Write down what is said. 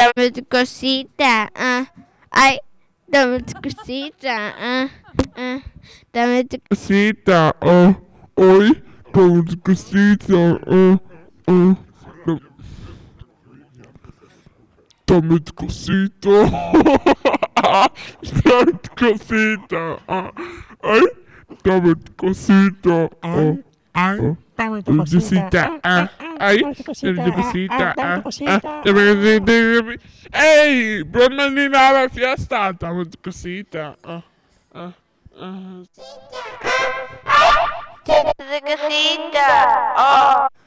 dame tu cosita, ay, dame tu cosita, dame tu Cosita, oi, dame tu cosita, dame tu cosita, dame tu cosita, ay, dame tu cosita, Dame tu cosita. ay, Dame tu cosita. dame tu cosita, Dame tu cosita. ehi, buon manninare fiesta, dame tu cosita, cosita,